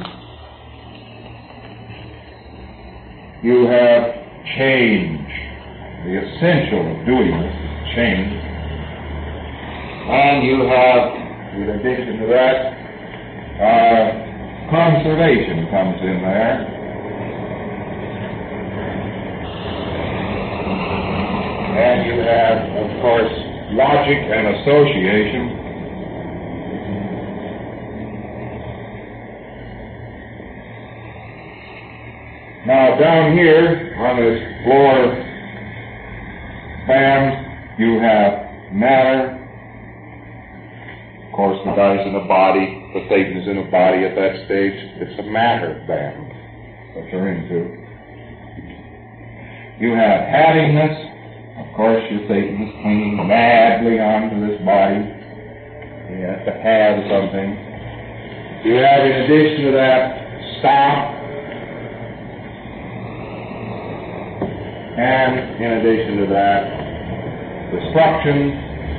You have change. The essential of doingness is change. And you have, in addition to that, conservation comes in there. And you have, of course, logic and association. Now, down here on this floor band, you have matter. Of course, the guy's in a body, the Satan is in a body at that stage. It's a matter band that you're into. You have havingness. Of course, your Satan is clinging madly onto this body. He has to have something. You have, in addition to that, stop. And in addition to that, destruction.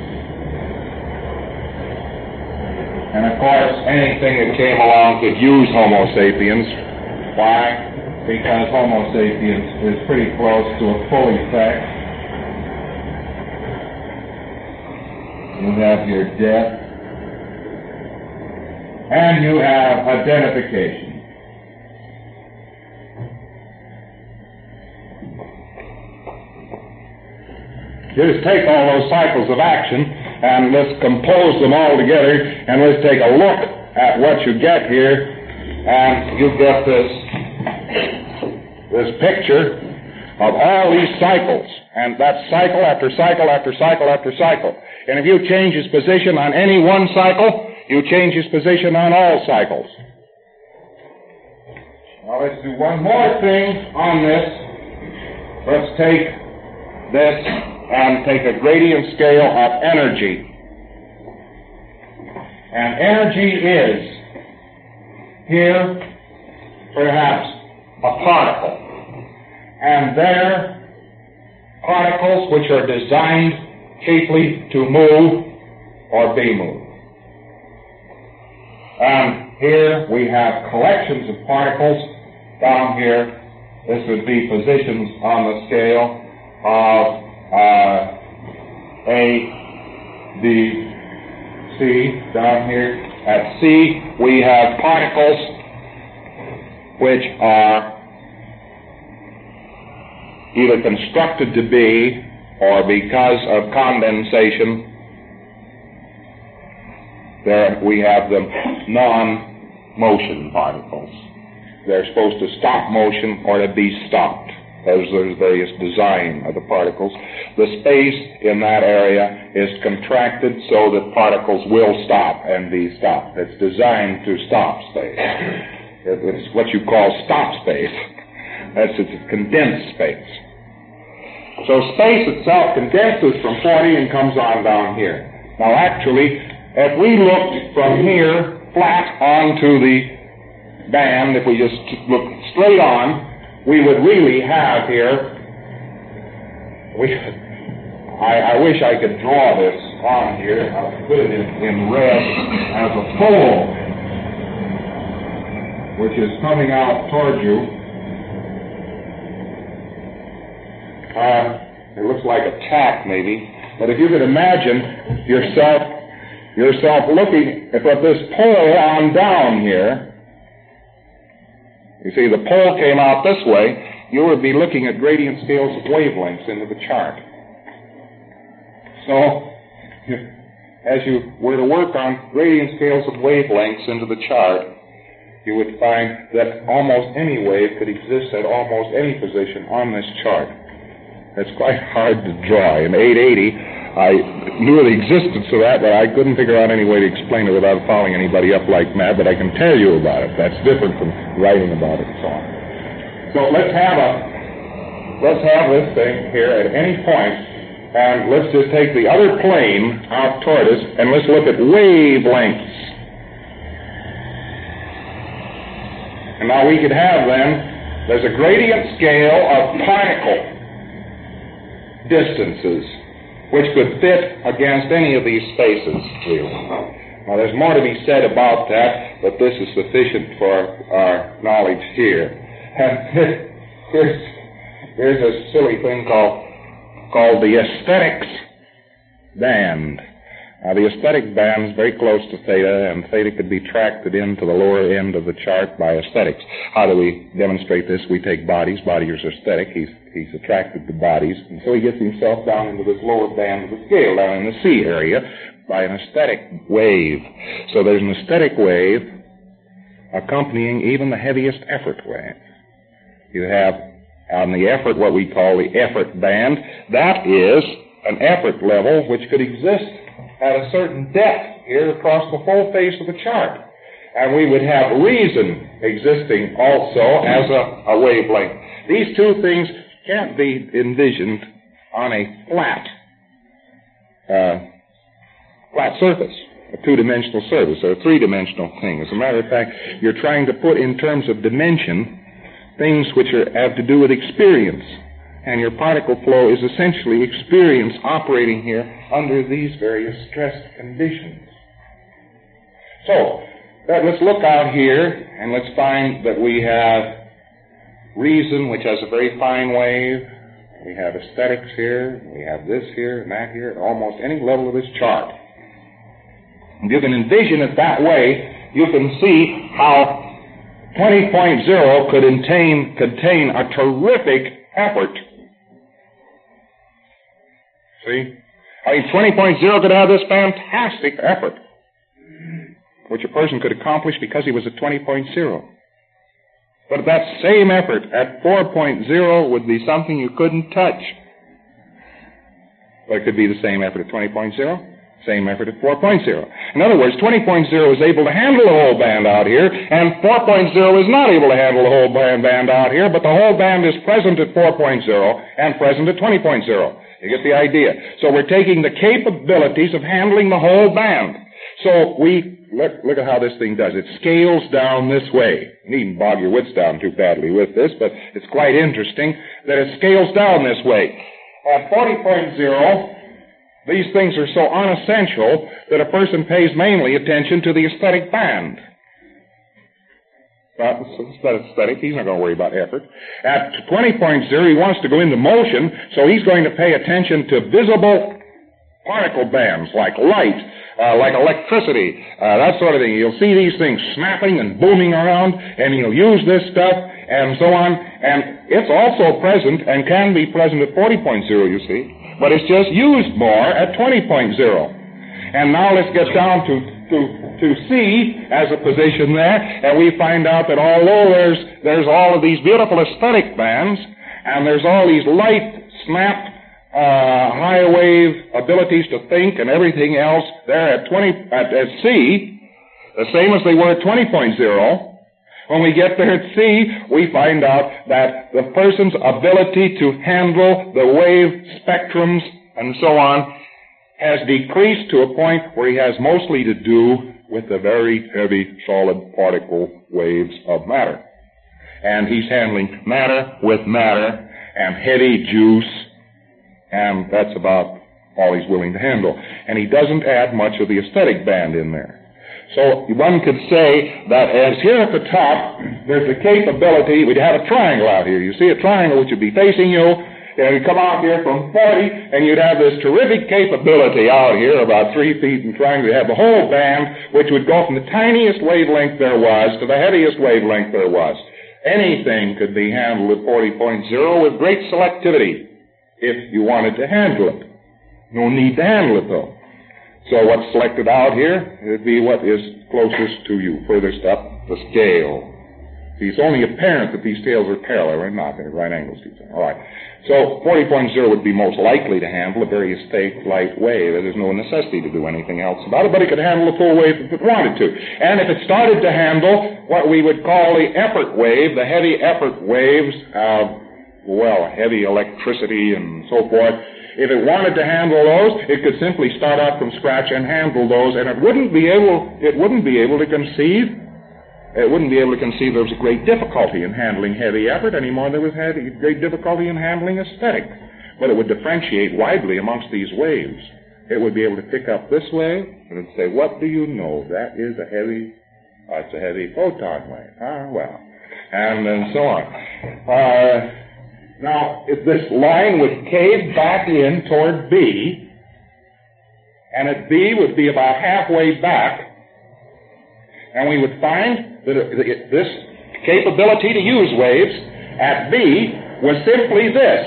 And of course, anything that came along could use Homo sapiens. Why? Because Homo sapiens is pretty close to a full effect. You have your death. And you have identification. Just take all those cycles of action and let's compose them all together and let's take a look at what you get here, and you get this picture of all these cycles, and that's cycle after cycle after cycle after cycle. And if you change his position on any one cycle, you change his position on all cycles. Now let's do one more thing on this. Let's take this and take a gradient scale of energy. And energy is, here, perhaps, a particle. And there, particles which are designed chiefly to move or be moved. And here we have collections of particles. Down here, this would be positions on the scale of A, B, C. Down here at C, we have particles which are either constructed to be or because of condensation. There we have the non-motion particles. They're supposed to stop motion or to be stopped. as there's various design of the particles, the space in that area is contracted so that particles will stop and be stopped. It's designed to stop space. It's what you call stop space. It's condensed space. So space itself condenses from 40 and comes on down here. Now actually, if we looked from here flat onto the band, if we just look straight on, we would really have here, I wish I could draw this on here. I'll put it in red as a pole, which is coming out toward you. It looks like a tack, maybe. But if you could imagine yourself looking at this pole on down here, you see the pole came out this way, you would be looking at gradient scales of wavelengths into the chart. So, as you were to work on gradient scales of wavelengths into the chart, you would find that almost any wave could exist at almost any position on this chart. It's quite hard to draw. In 880, I knew the existence of that, but I couldn't figure out any way to explain it without following anybody up like mad, but I can tell you about it. That's different from writing about it and so on. So let's have this thing here at any point, and let's just take the other plane out toward us, and let's look at wavelengths. And now we could have then, there's a gradient scale of particle distances, which could fit against any of these spaces here. Now, there's more to be said about that, but this is sufficient for our knowledge here. And here's a silly thing called the aesthetics band. Now, the aesthetic band is very close to theta, and theta could be tracted into the lower end of the chart by aesthetics. How do we demonstrate this? We take bodies. Body is aesthetic. He's attracted to bodies, and so he gets himself down into this lower band of the scale, down in the C area, by an aesthetic wave. So there's an aesthetic wave accompanying even the heaviest effort wave. You have on the effort what we call the effort band. That is an effort level which could exist at a certain depth here across the whole face of the chart. And we would have reason existing also as a wavelength. These two things can't be envisioned on a flat surface, a two-dimensional surface, or a three-dimensional thing. As a matter of fact, you're trying to put in terms of dimension things which have to do with experience. And your particle flow is essentially experience operating here under these various stress conditions. So, let's look out here, and let's find that we have reason, which has a very fine wave. We have aesthetics here. We have this here and that here at almost any level of this chart. If you can envision it that way, you can see how 20.0 could contain a terrific effort. See? I mean, 20.0 could have this fantastic effort, which a person could accomplish because he was at 20.0. But that same effort at 4.0 would be something you couldn't touch. But it could be the same effort at 20.0, same effort at 4.0. In other words, 20.0 is able to handle the whole band out here, and 4.0 is not able to handle the whole band out here, but the whole band is present at 4.0 and present at 20.0. You get the idea. So we're taking the capabilities of handling the whole band. So look at how this thing does. It scales down this way. You needn't bog your wits down too badly with this, but it's quite interesting that it scales down this way. At 40.0, these things are so unessential that a person pays mainly attention to the aesthetic band. But it's not aesthetic. He's not going to worry about effort. At 20.0, he wants to go into motion, so he's going to pay attention to visible particle bands like light, like electricity, that sort of thing. You'll see these things snapping and booming around, and he'll use this stuff and so on. And it's also present and can be present at 40.0, you see, but it's just used more at 20.0. And now let's get down to C as a position there, and we find out that although there's all of these beautiful aesthetic bands, and there's all these light, snap, high wave abilities to think and everything else there at C, the same as they were at 20.0. When we get there at C, we find out that the person's ability to handle the wave spectrums and so on has decreased to a point where he has mostly to do with the very heavy solid particle waves of matter. And he's handling matter with matter and heady juice, and that's about all he's willing to handle. And he doesn't add much of the aesthetic band in there. So one could say that as here at the top, there's the capability, we'd have a triangle out here. You see a triangle which would be facing you, and you'd come out here from 40, and you'd have this terrific capability out here, about 3 feet in triangle. You'd have the whole band, which would go from the tiniest wavelength there was to the heaviest wavelength there was. Anything could be handled at 40.0 with great selectivity, if you wanted to handle it. No need to handle it, though. So what's selected out here would be what is closest to you, furthest up the scale. See, it's only apparent that these scales are parallel and not at right angles to each other. All right. So 40.0 would be most likely to handle a very aesthetic light wave. There's no necessity to do anything else about it, but it could handle a full wave if it wanted to. And if it started to handle what we would call the effort wave, the heavy effort waves, heavy electricity and so forth, if it wanted to handle those, it could simply start out from scratch and handle those, and it wouldn't be able to conceive there was a great difficulty in handling heavy effort any more than there was great difficulty in handling aesthetic. But it would differentiate widely amongst these waves. It would be able to pick up this wave and it would say, what do you know? That is it's a heavy photon wave. And then so on. Now, if this line would cave back in toward B, and at B would be about halfway back, and we would find that this capability to use waves at B was simply this.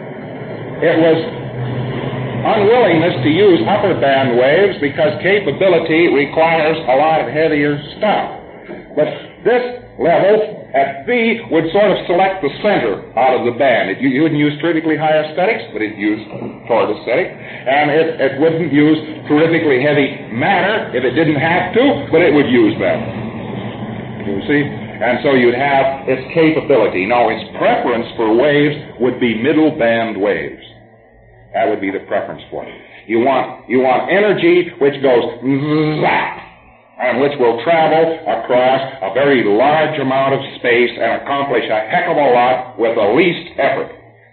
It was unwillingness to use upper band waves because capability requires a lot of heavier stuff. But this level at B would sort of select the center out of the band. You wouldn't use terrifically high aesthetics, but it'd use toward aesthetic. And it wouldn't use terrifically heavy matter if it didn't have to, but it would use that. You see? And so you'd have its capability. Now, its preference for waves would be middle band waves. That would be the preference for it. You want energy which goes zap, and which will travel across a very large amount of space and accomplish a heck of a lot with the least effort.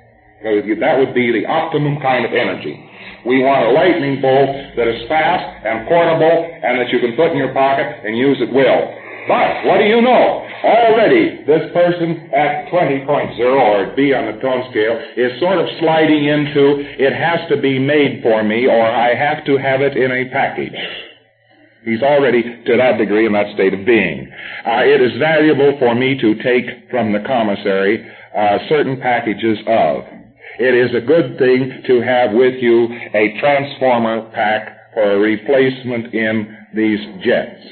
That would be the optimum kind of energy. We want a lightning bolt that is fast and portable and that you can put in your pocket and use at will. But what do you know? Already this person at 20.0 or B on the tone scale is sort of sliding into it has to be made for me or I have to have it in a package. He's already to that degree in that state of being. It is valuable for me to take from the commissary certain packages of. It is a good thing to have with you a transformer pack for a replacement in these jets.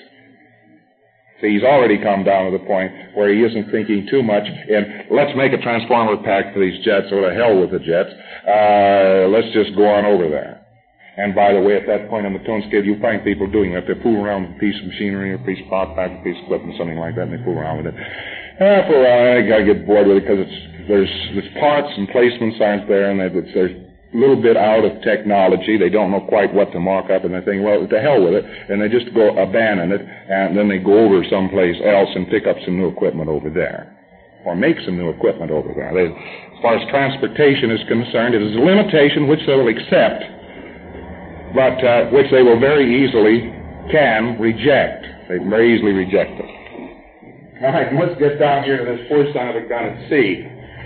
See, he's already come down to the point where he isn't thinking too much in, let's make a transformer pack for these jets, or to hell with the jets. Let's just go on over there. And by the way, at that point on the tone scale, you find people doing that. They fool around with a piece of machinery, or a piece of power pack, a piece of equipment, something like that, and they fool around with it. For a while, I gotta get bored with it because there's parts and placements aren't there, and there's a little bit out of technology. They don't know quite what to mark up, and they think, well, to hell with it, and they just go abandon it, and then they go over someplace else and pick up some new equipment over there, or make some new equipment over there. As far as transportation is concerned, it is a limitation which they will accept, but which they will very easily can reject. They can very easily reject it. All right, let's get down here to this poor son of a gun at C.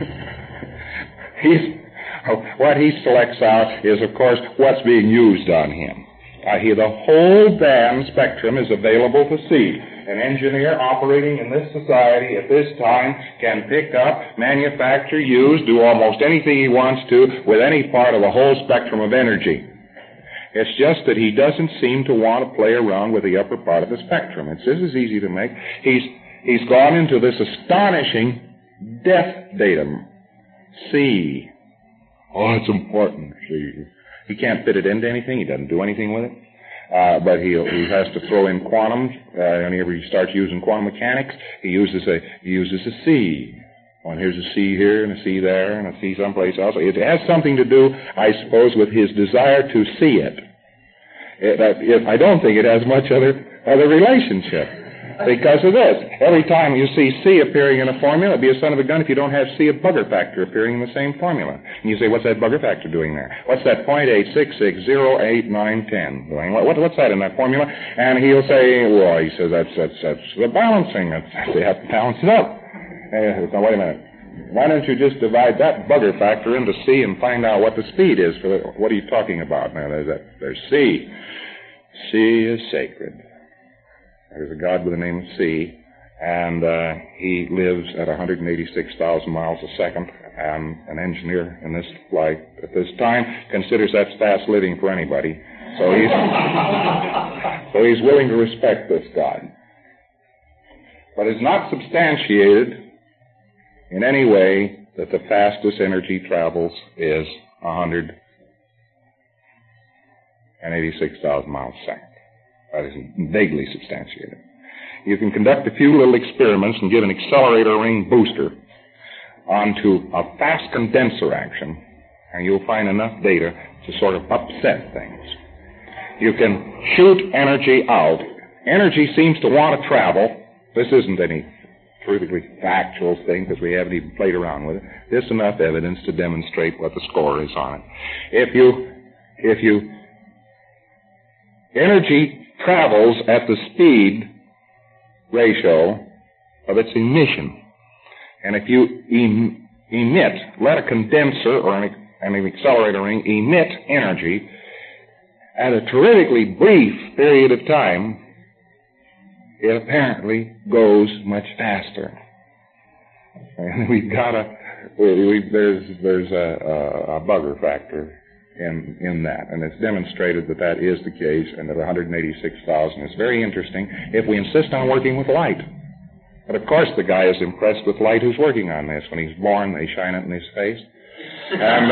What he selects out is, of course, what's being used on him. The whole band spectrum is available to see. An engineer operating in this society at this time can pick up, manufacture, use, do almost anything he wants to with any part of the whole spectrum of energy. It's just that he doesn't seem to want to play around with the upper part of the spectrum. This is easy to make. He's gone into this astonishing death datum. C. Oh, it's important, C. He can't fit it into anything. He doesn't do anything with it. But he has to throw in quantums. Whenever he starts using quantum mechanics, he uses a C. Well, here's a C here and a C there and a C someplace else. It has something to do, I suppose, with his desire to see it. I don't think it has much other relationship. Because of this. Every time you see C appearing in a formula, it'd be a son of a gun if you don't have C of bugger factor appearing in the same formula. And you say, what's that bugger factor doing there? What's that 0.866089110 doing? What's that in that formula? And he'll say, well, he says, that's the balancing. They have to balance it up. Now, wait a minute. Why don't you just divide that bugger factor into C and find out what the speed is for what are you talking about? Now, there's C. C is sacred. There's a God with the name of C, and he lives at 186,000 miles a second, and an engineer in this flight at this time considers that's fast living for anybody. So he's willing to respect this God. But it's not substantiated in any way that the fastest energy travels is 186,000 miles a second. That is vaguely substantiated. You can conduct a few little experiments and give an accelerator ring booster onto a fast condenser action, and you'll find enough data to sort of upset things. You can shoot energy out. Energy seems to want to travel. This isn't any truthfully factual thing because we haven't even played around with it. There's enough evidence to demonstrate what the score is on it. If you energy travels at the speed ratio of its emission. And if you let a condenser or an accelerator ring emit energy at a terrifically brief period of time, it apparently goes much faster. And there's a bugger factor in that, and it's demonstrated that is the case, and that 186,000 is very interesting if we insist on working with light. But of course the guy is impressed with light who's working on this. When he's born, they shine it in his face. And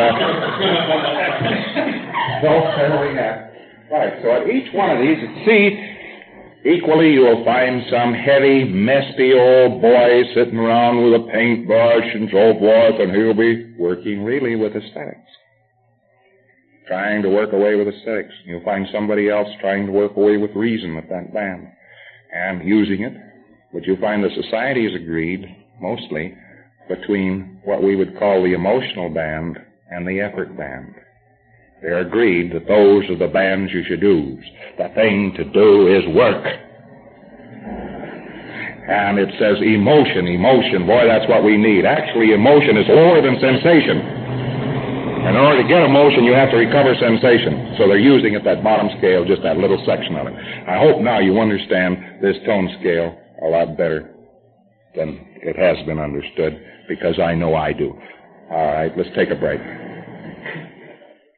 right, so at each one of these, at C, equally you'll find some heavy, messy old boy sitting around with a paintbrush and so forth, and he'll be working really with aesthetics. Trying to work away with aesthetics. You'll find somebody else trying to work away with reason with that band and using it. But you'll find the society is agreed, mostly, between what we would call the emotional band and the effort band. They're agreed that those are the bands you should use. The thing to do is work. And it says emotion. Boy, that's what we need. Actually, emotion is lower than sensation. And in order to get emotion, you have to recover sensation. So they're using at that bottom scale, just that little section of it. I hope now you understand this tone scale a lot better than it has been understood, because I know I do. All right, let's take a break.